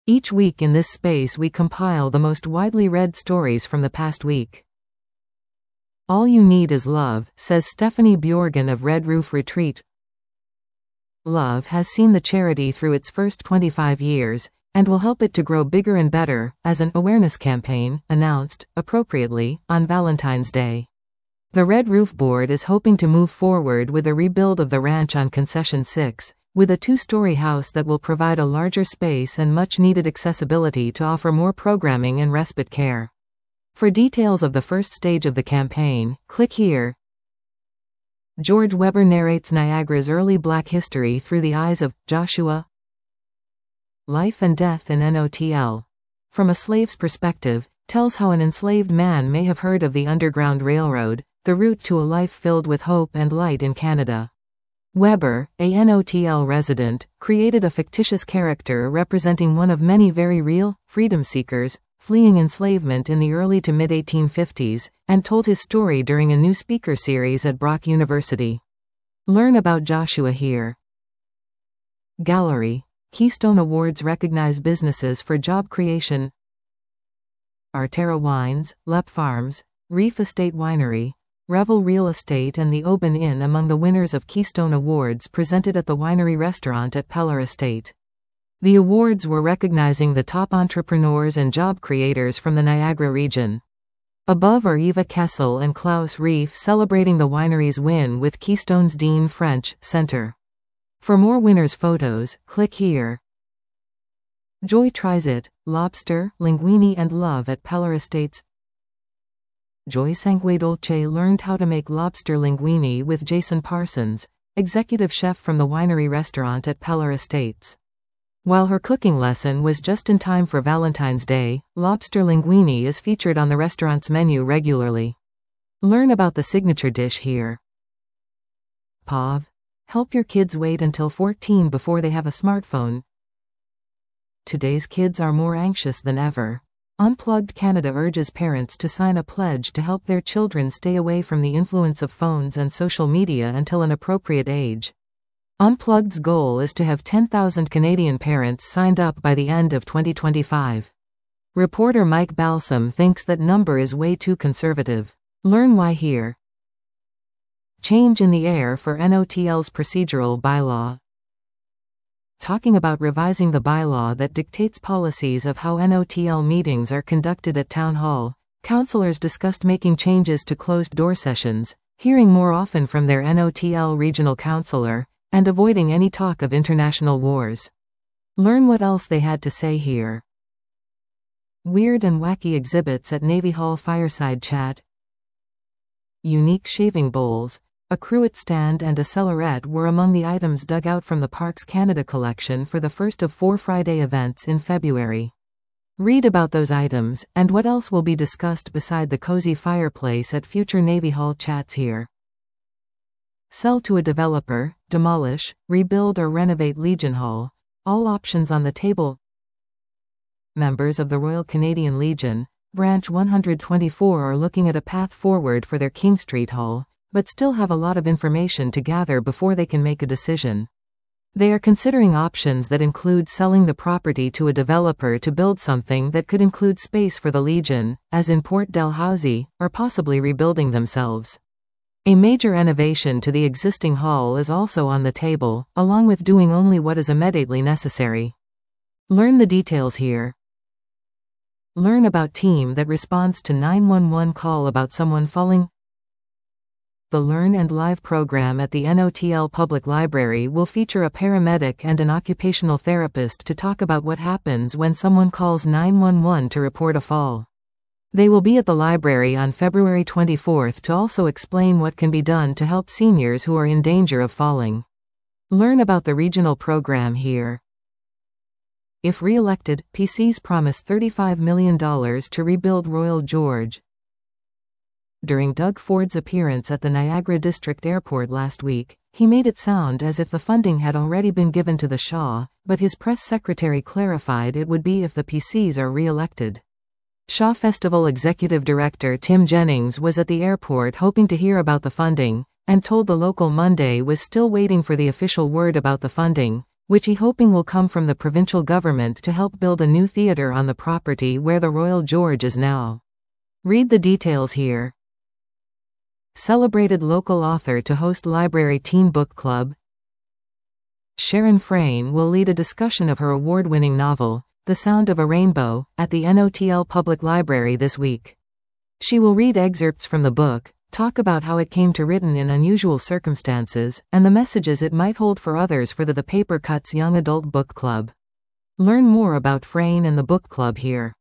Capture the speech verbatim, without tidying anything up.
Each week in this space we compile the most widely read stories from the past week. All you need is love, says Stephanie Bjorgen of Red Roof Retreat. Love has seen the charity through its first twenty-five years, and will help it to grow bigger and better, as an awareness campaign, announced, appropriately, on Valentine's Day. The Red Roof Board is hoping to move forward with a rebuild of the ranch on Concession six, with a two-story house that will provide a larger space and much-needed accessibility to offer more programming and respite care. For details of the first stage of the campaign, click here. George Weber narrates Niagara's early Black history through the eyes of Joshua. Life and Death in N O T L. From a slave's perspective, tells how an enslaved man may have heard of the Underground Railroad, the route to a life filled with hope and light in Canada. Weber, a N O T L resident, created a fictitious character representing one of many very real, freedom seekers, fleeing enslavement in the early to mid eighteen fifties, and told his story during a new speaker series at Brock University. Learn about Joshua here. Gallery. Keystone Awards recognize businesses for job creation. Arterra Wines, Lep Farms, Reef Estate Winery, Revel Real Estate and the Oban Inn among the winners of Keystone Awards presented at the Winery Restaurant at Peller Estate. The awards were recognizing the top entrepreneurs and job creators from the Niagara region. Above are Eva Kessel and Klaus Reef celebrating the winery's win with Keystone's Dean French Center. For more winners' photos, click here. Joy tries it, lobster, linguine and love at Peller Estates. Joy Sanguedolce learned how to make lobster linguine with Jason Parsons, executive chef from the Winery Restaurant at Peller Estates. While her cooking lesson was just in time for Valentine's Day, lobster linguine is featured on the restaurant's menu regularly. Learn about the signature dish here. P O V. Help your kids wait until fourteen before they have a smartphone. Today's kids are more anxious than ever. Unplugged Canada urges parents to sign a pledge to help their children stay away from the influence of phones and social media until an appropriate age. Unplugged's goal is to have ten thousand Canadian parents signed up by the end of twenty twenty-five. Reporter Mike Balsam thinks that number is way too conservative. Learn why here. Change in the air for N O T L's procedural bylaw. Talking about revising the bylaw that dictates policies of how N O T L meetings are conducted at Town Hall, councillors discussed making changes to closed-door sessions, hearing more often from their N O T L regional councillor, and avoiding any talk of international wars. Learn what else they had to say here. Weird and wacky exhibits at Navy Hall Fireside Chat. Unique shaving bowls, a cruet stand and a cellarette were among the items dug out from the Parks Canada collection for the first of four Friday events in February. Read about those items, and what else will be discussed beside the cozy fireplace at future Navy Hall chats here. Sell to a developer, demolish, rebuild or renovate Legion Hall. All options on the table. Members of the Royal Canadian Legion, Branch one hundred twenty-four are looking at a path forward for their King Street Hall, but still have a lot of information to gather before they can make a decision. They are considering options that include selling the property to a developer to build something that could include space for the Legion, as in Port Dalhousie, or possibly rebuilding themselves. A major renovation to the existing hall is also on the table, along with doing only what is immediately necessary. Learn the details here. Learn about team that responds to nine one one call about someone falling. The Learn and Live program at the N O T L Public Library will feature a paramedic and an occupational therapist to talk about what happens when someone calls nine one one to report a fall. They will be at the library on February twenty-fourth to also explain what can be done to help seniors who are in danger of falling. Learn about the regional program here. If re-elected, P Cs promise thirty-five million dollars to rebuild Royal George. During Doug Ford's appearance at the Niagara District Airport last week, he made it sound as if the funding had already been given to the Shaw, but his press secretary clarified it would be if the P Cs are re-elected. Shaw Festival Executive Director Tim Jennings was at the airport hoping to hear about the funding, and told the Local Monday was still waiting for the official word about the funding, which he hoping will come from the provincial government to help build a new theatre on the property where the Royal George is now. Read the details here. Celebrated local author to host Library Teen Book Club. Sharon Frayne will lead a discussion of her award-winning novel, The Sound of a Rainbow, at the N O T L Public Library this week. She will read excerpts from the book, talk about how it came to written in unusual circumstances, and the messages it might hold for others for the The Paper Cuts Young Adult Book Club. Learn more about Frayne and the book club here.